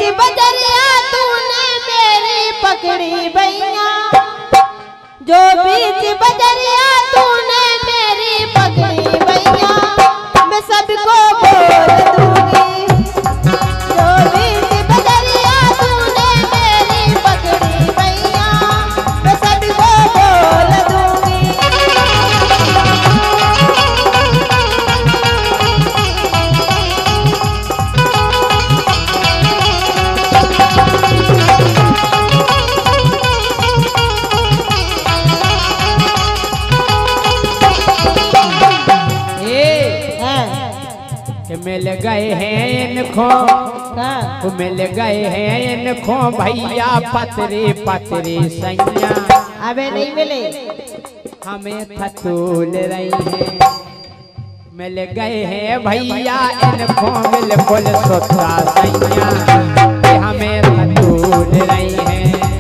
बदरिया तूने मेरी पकड़ी भैया, जो बीच बदरिया तूने मेरी पकड़ी भैया, मैं सबको बोल दूंगी। जो बीच बदरिया तूने मेरी पकड़ी भैया, मैं सबको बोल दूंगी। मिल गए हैं इनको, मिल गए हैं इनको भैया पतरे पतरे सैया। अबे नहीं मिले, हमें फतूल रही है। मिल गए हैं भैया इनको बिल्कुल सुथरा सैया, हमें फतूल रही है।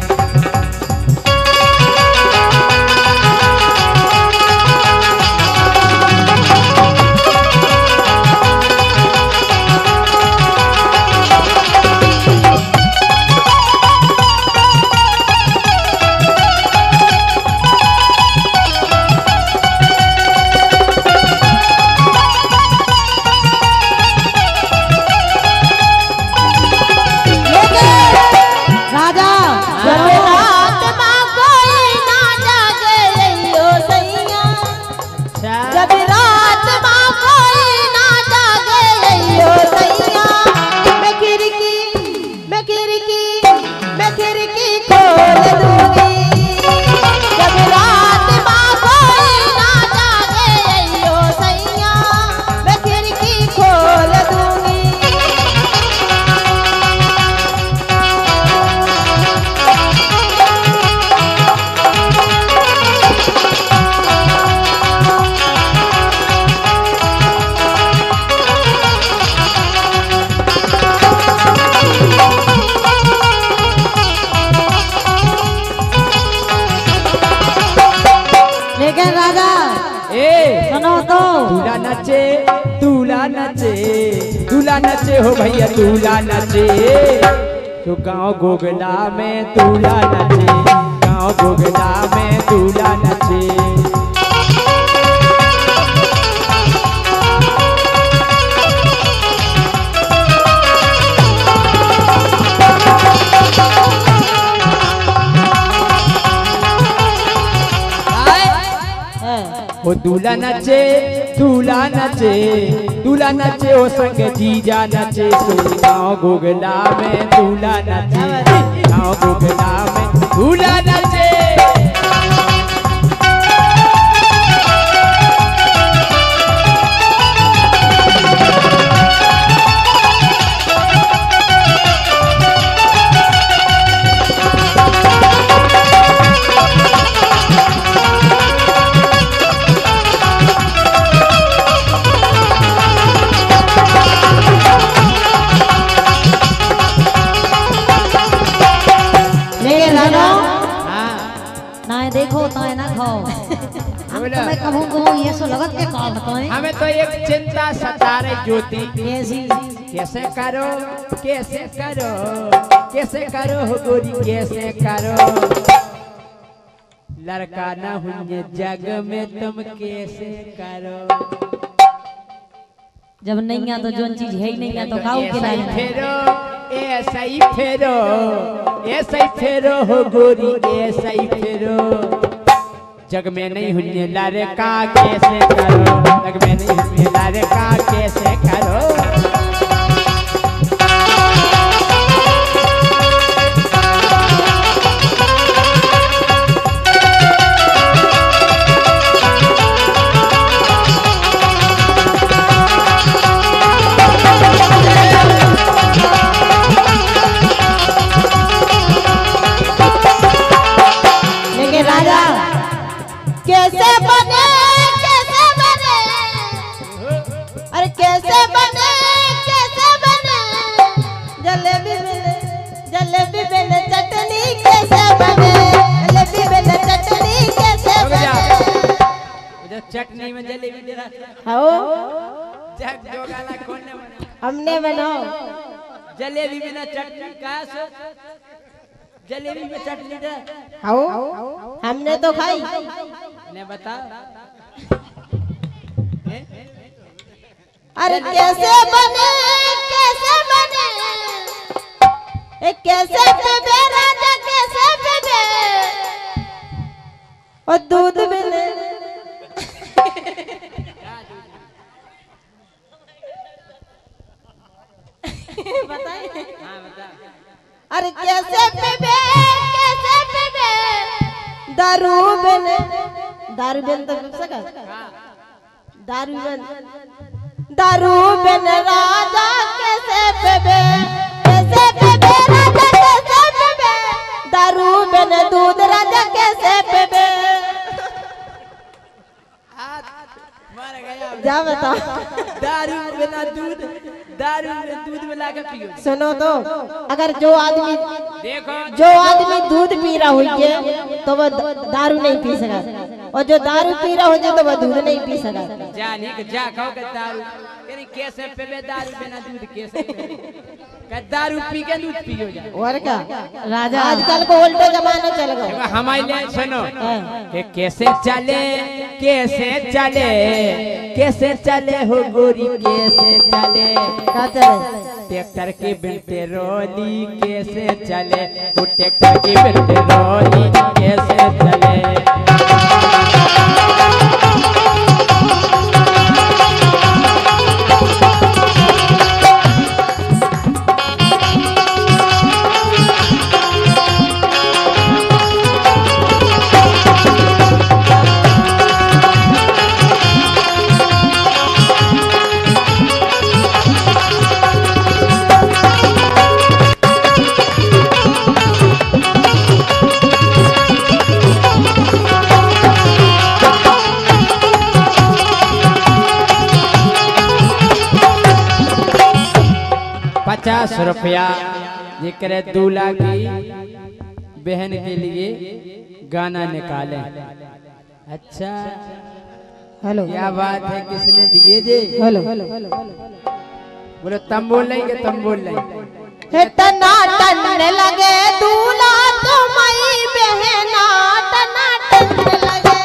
दूल्हा नचे हो भैया दूल्हा नचे, तो गाँव गोगला में दूल्हा नचे, गाँव गोगला में दूल्हा नचे। ओ दूल्हा नचे दूल्हा नचे दूल्हा नचे ओ संग जीजा नचे, गाँव गोगला में दूल्हा नचे, गाँव गोगला में दूल्हा नचे। देखो ताए ना खाओ, मैं कहूँ कहूँ ये सो लगत के कहा बताएं। हमें तो एक चिंता सता रही ज्योति, कैसी? कैसे करो कैसे करो कैसे करो हो गोरी कैसे करो, लड़का ना हुए जग में तुम कैसे करो। जब नहीं आ तो जो चीज है ही नहीं आ तो खाओ के लाए फेरो ऐसा ही फेरो, ऐसा ही फेरो हो गोरी ऐसा ही फेरो, जग में नहीं हुए लड़का कैसे करो, जग में नहीं हुए लड़का कैसे करो। कैसे बने अरे कैसे बने जलेबी बेले चटनी कैसे बने, जलेबी बेले चटनी कैसे बने। चटनी में जलेबी दे रहा हो जो गाना कौन ने बनाया? हमने बनाओ। जलेबी बिना चटनी का सो जलेबी में चटनी दे आओ हमने तो खाई ने बता अरे कैसे बने कैसे बेबे राजा कैसे बेबे और दूध मिले बताइए हां बता अरे कैसे बेबे दारू बिन तो सका दारू बिन राजा कैसे बेबे राजा कैसे बेबे दारू बिन दूध राजा कैसे बेबे मर गया जा बता दारू बिना दूध दारू में दूध मिला के पियो सुनो तो अगर जो आदमी दूध पी रहा हो तो वह दारू नहीं पी सका और जो दारू पी रहा हो तो वह दूध नहीं पी सका जानी के जा खाओ के दारू यानी कैसे पे दारू बिना दूध कैसे का दारू पी के दूध पियो जा और क्या राजा आजकल को उल्टा जमाना चल गया हमारे लिए सुनो कि कैसे चले हो गोरी कैसे चले का चले ट्रैक्टर की बिनते रोली कैसे चले वो ट्रैक्टर की बिनते रोली कैसे चले ₹50 जिक्र दूल्हा की बहन के लिए गाना निकाले अच्छा हेलो क्या बात है किसने दिए जे हेलो बोलो तुम बोल लेंगे टना टन लगे दूल्हा तुम्हारी बहना टना टन लगे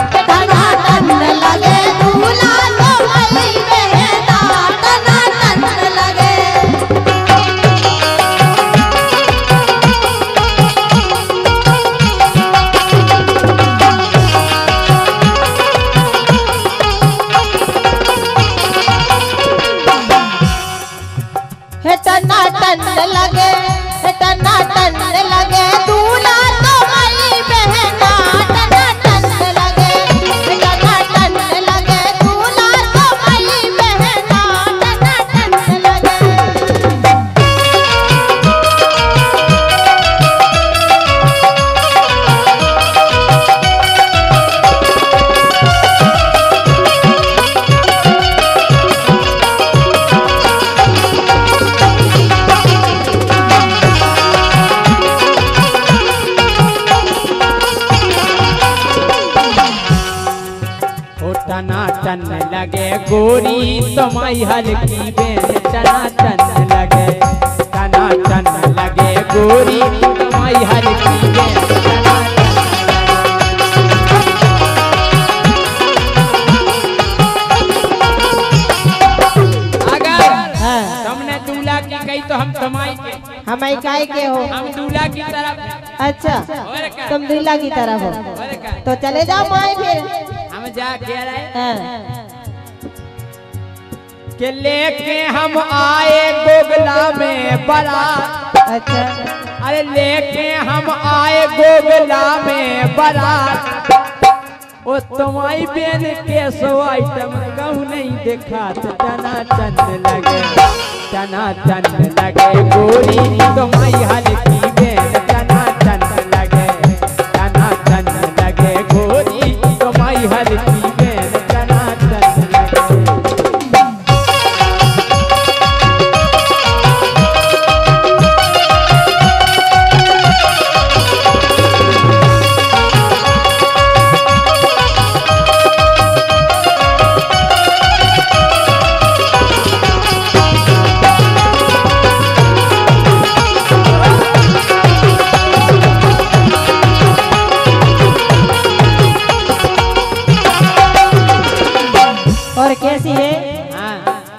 दूल्हा तुम्हारी बहना टना टन लगे टना टन लगे दूल्हा तुम्हारी बहना टना टन लगे दूल्हा तुम्हारी बहना टना टन लगे टना टन लगे गोरी तुम्हारी हल्की बेन टना टन लगे गोरी तुम्हारी हल्की बेन टना अगर तुमने दूल्हा की कही तो हम तुम्हारी के हम इकाई के हो हम दूल्हा की तरफ अच्छा तुम दूल्हा की तरफ हो और का तो चले जाओ माए फिर हम जा कह रहे हाँ। कि लेके हम आए गोगला में बारात अच्छा अरे लेके हम आए गोगला में बारात ओ तुम्हारी बेन के सो आइटम कहूँ नहीं देखा टना टन लगे गोरी तुम्हारी हल्की बेन टना टन लगे गोरी तुम्हारी हल्की बेन टना टन लगे और कैसी है? हाँ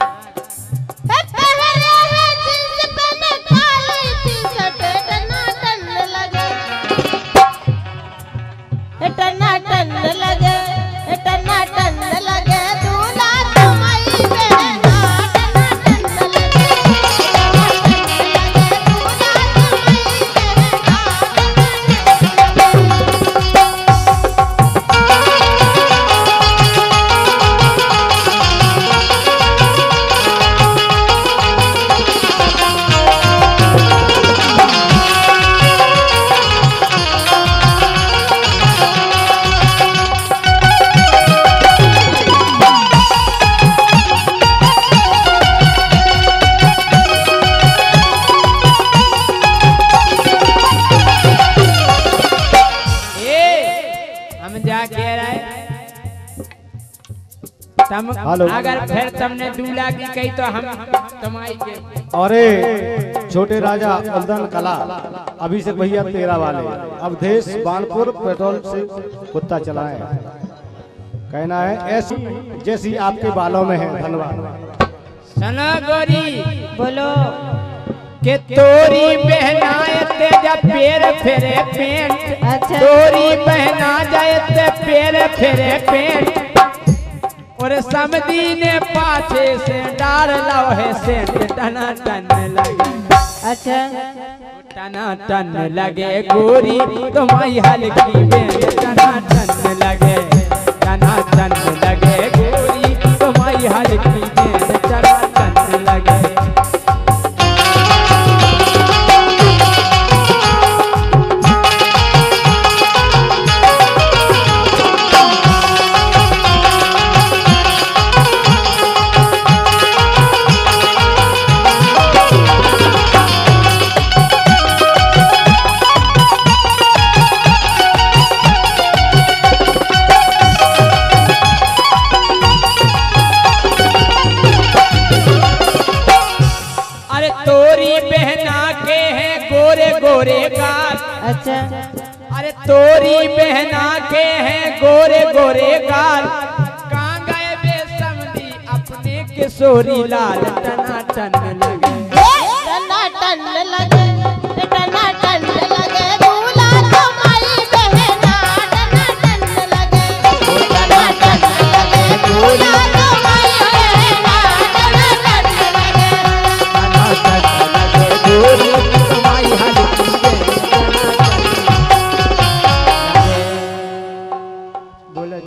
टन्ना टन लगे, टन्ना टन लगे, दूल्हा तुम्हारी बहना टन्ना टन लगे, तम अगर फिर तुमने दूल्हा की कही तो हम तुम्हारी के। अरे छोटे राजा उल्दन कला अभिषेक भैया तेरा वाले अवधेश बानपुर पेट्रोल से कुत्ता चलाए। कहना है ऐसी जैसी आपके बालों में है। धन्यवाद। सुनो गोरी बोलो के तोरी बहनाए तेजा पैर फेरे पेंट। अच्छा। तोरी बहना जाए ते पैर फेरे पेंट और समधी ने पाछे से डार लाओ है सेंट टना टन लगे। अच्छा टना टन लगे गोरी तुम्हारी हल्की बेंट टना टन लगे। टना टन लगे गोरी तुम्हारी हल्की बेंट टना टन लगे। गोरे गाल। अच्छा अरे तोरी बहना के हैं गोरे गोरे गाल। कहाँ गए बे समधी अपने किशोरी लाल टना टन लगे।